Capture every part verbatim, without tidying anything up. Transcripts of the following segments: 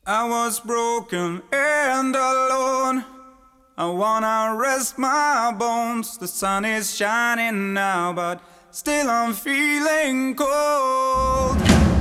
I was broken and alone. I wanna rest my bones. The sun is shining now, but still I'm feeling cold.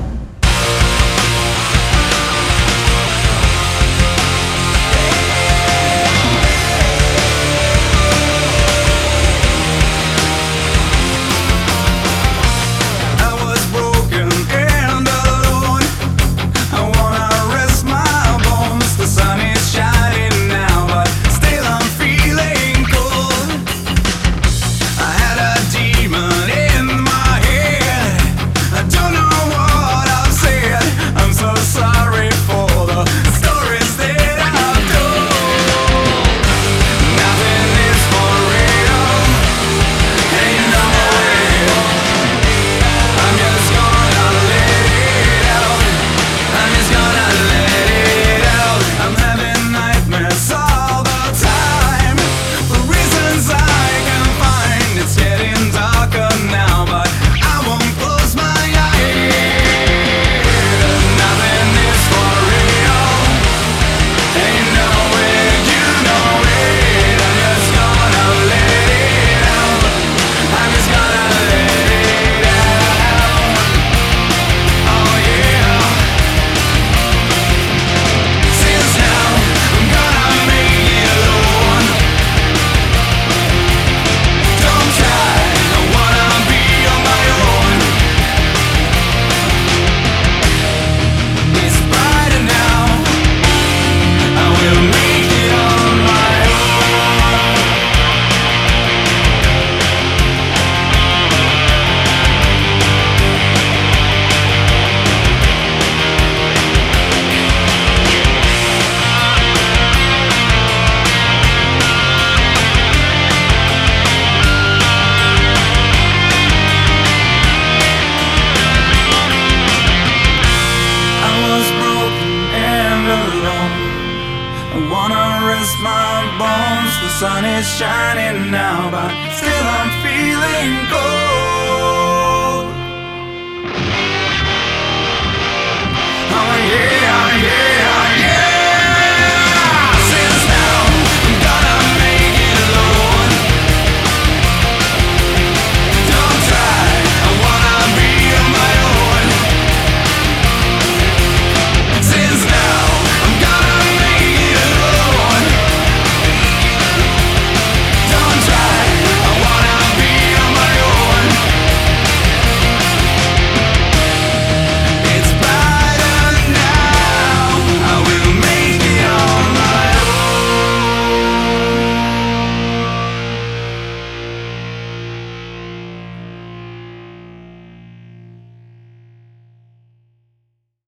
I wanna rest my bones. The sun is shining now, but still I'm feeling cold. Oh yeah, oh yeah.